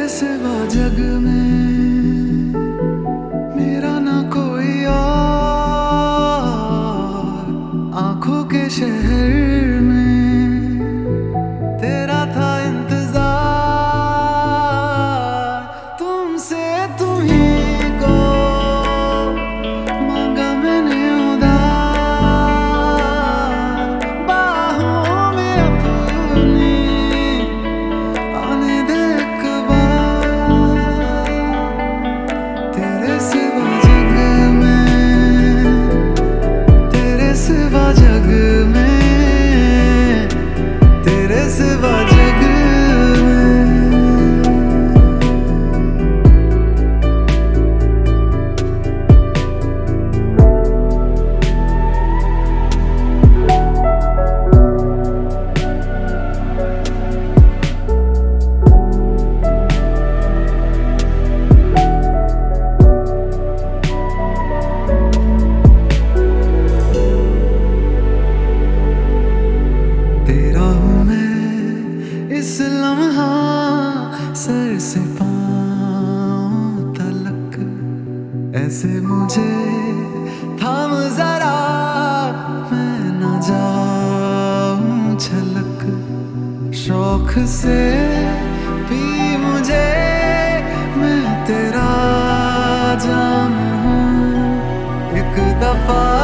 सिवा जग में मेरा ना कोई और, आंखों के शहर में तेरा था इंतजार। तुमसे तुम्हीं को मांगा मैंने उधार, बाहों में अपनी आने दे एक बार। तेरे सिवा जग में, तेरे सिवा जग में, तेरे सिवा जग में। तेरा हूँ मैं इस लम्हा, सर से पाँव तलक। ऐसे मुझे थाम जरा, मैं न जाऊं छलक। शौक से पी मुझे, मैं तेरा जाम हूँ। एक दफा